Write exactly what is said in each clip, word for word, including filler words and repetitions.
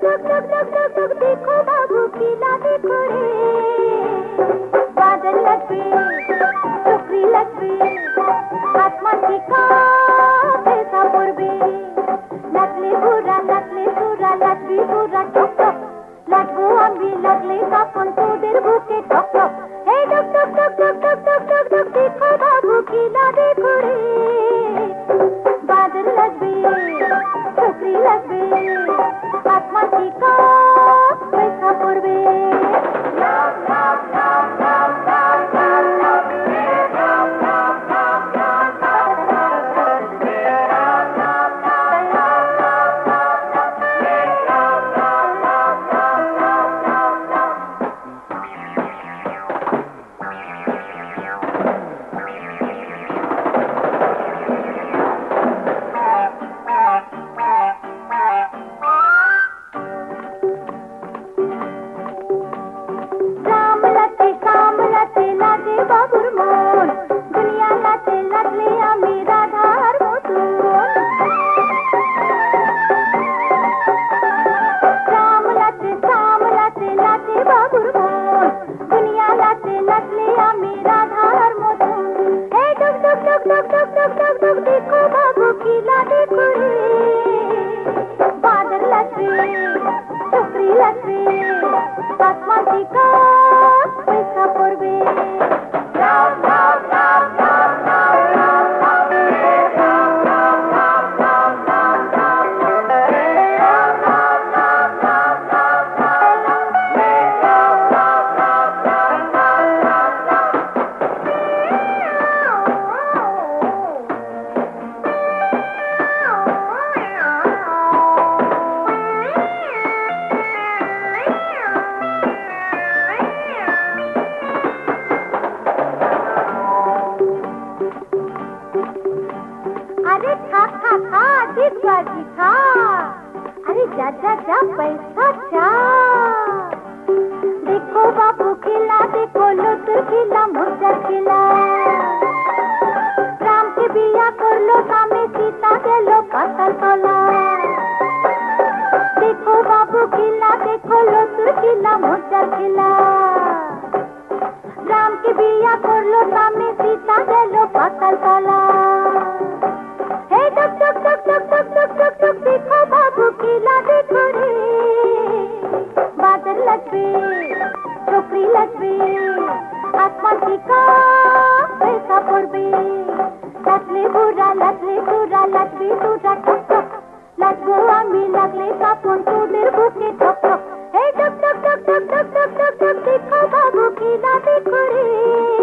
डुक डुक डुक डुक डुक देखो बाबू किला देखो रे, बादल लगे टोकरी लगे आसमान का पैसा पूर्वे लगले बुरा लगले सुरा लगली बुरा टुक टुक लगो अम्बी लगले कापन तो देर भूखे टुक टुक हे डुक डुक डुक डुक डुक डुक डुक डुक देखो बाबू किला देखो रे, बादल लगे टोकरी लगे आसमान का पैसा पूर्वे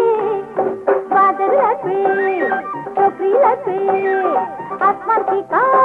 आसमान की